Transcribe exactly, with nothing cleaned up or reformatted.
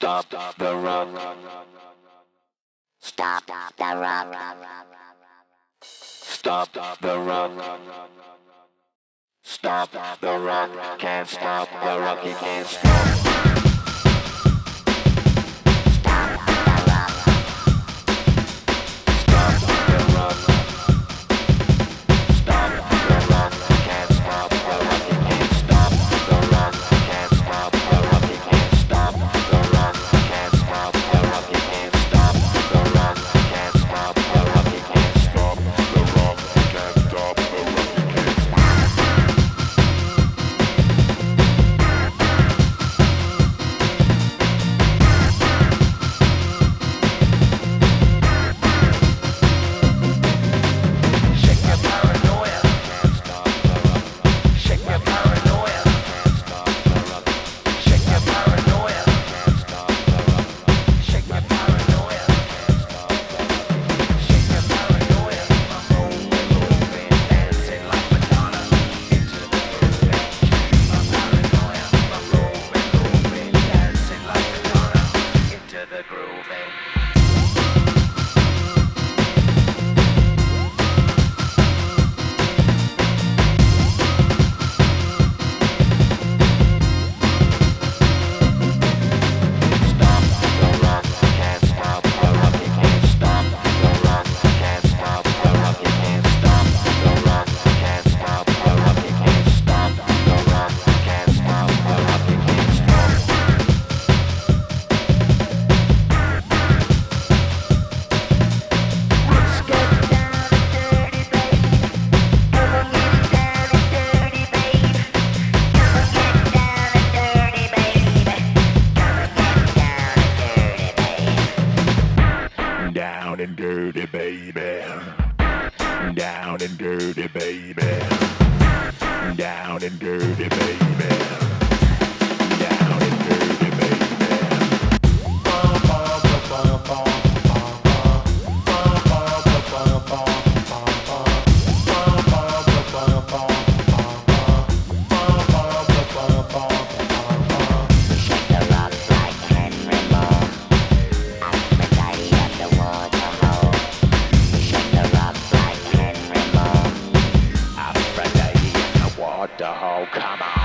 Stop the rock. Stop the rock. Stop the rock. Stop the rock. Can't stop the rock. You can't stop. Down and dirty, baby. Down and dirty, baby. Down and dirty, baby. Down and dirty, baby. The whole, come on.